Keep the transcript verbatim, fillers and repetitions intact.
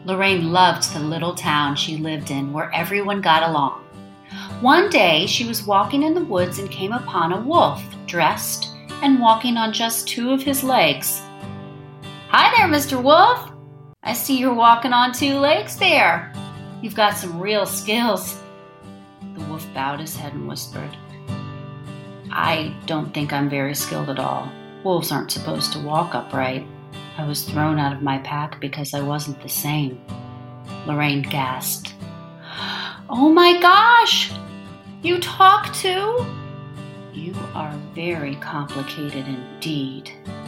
Lorraine loved the little town she lived in where everyone got along. One day she was walking in the woods and came upon a wolf, dressed and walking on just two of his legs. "Hi there, Mister Wolf. I see you're walking on two legs there. You've got some real skills." The wolf bowed his head and whispered, "I don't think I'm very skilled at all. Wolves aren't supposed to walk upright. I was thrown out of my pack because I wasn't the same." Lorraine gasped. "Oh my gosh! You talk too?" "You are very complicated indeed,"